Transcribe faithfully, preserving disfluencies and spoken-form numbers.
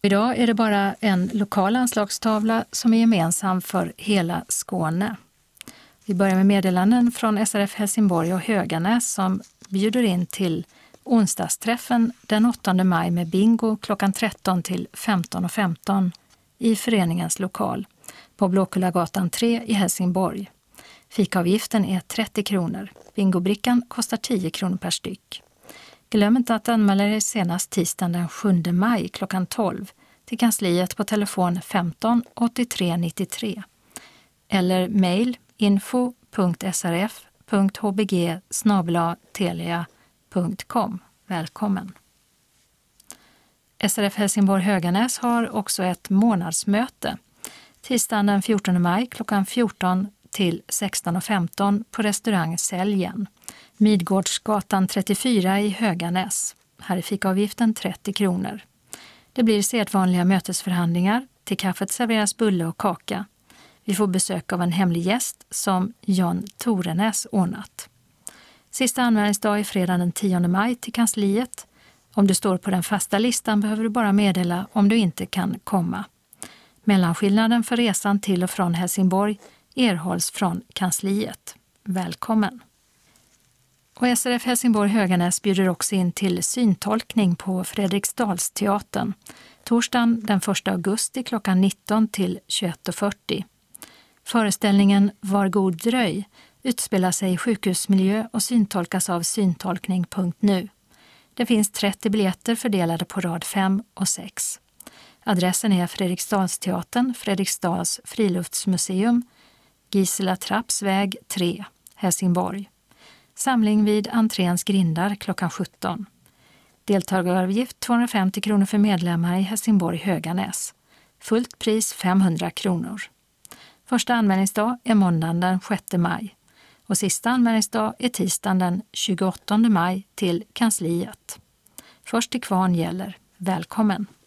Idag är det bara en lokal anslagstavla som är gemensam för hela Skåne. Vi börjar med meddelanden från S R F Helsingborg och Höganäs som bjuder in till onsdagsträffen den åttonde maj med bingo klockan tretton till femton och femton i föreningens lokal på Blåkullagatan tre i Helsingborg. Fikaavgiften är trettio kronor. Bingobrickan kostar tio kronor per styck. Glöm inte att anmäla dig senast tisdagen den sjunde maj klockan tolv till kansliet på telefon femton åttiotre nittiotre eller mejl info punkt s r f punkt h b g snabel-a telia punkt com. Välkommen! S R F Helsingborg Höganäs har också ett månadsmöte. Tisdagen den fjortonde maj klockan fjorton till sexton och femton på restaurang Säljen. Midgårdsgatan trettiofyra i Höganäs. Här är fikaavgiften trettio kronor. Det blir sedvanliga mötesförhandlingar. Till kaffet serveras bulle och kaka. Vi får besök av en hemlig gäst som John Torenäs ordnat. Sista anmälningsdag är fredagen den tionde maj till kansliet. Om du står på den fasta listan behöver du bara meddela om du inte kan komma. Mellanskillnaden för resan till och från Helsingborg erhålls från kansliet. Välkommen! Och S R F Helsingborg Höganäs bjuder också in till syntolkning på Fredriksdalsteatern. Torsdagen den första augusti klockan nitton till tjugoett och fyrtio. Föreställningen Var god dröj utspelar sig i sjukhusmiljö och syntolkas av syntolkning punkt nu. Det finns trettio biljetter fördelade på rad fem och sex. Adressen är Fredriksdalsteatern, Fredriksdals friluftsmuseum, Gisela Trappsväg tre, Helsingborg. Samling vid entréns grindar klockan sjutton. Deltagaravgift tvåhundrafemtio kronor för medlemmar i Helsingborg Höganäs. Fullt pris femhundra kronor. Första anmälningsdag är måndagen den sjätte maj och sista anmälningsdag är tisdagen den tjugoåttonde maj till kansliet. Först till kvarn gäller. Välkommen!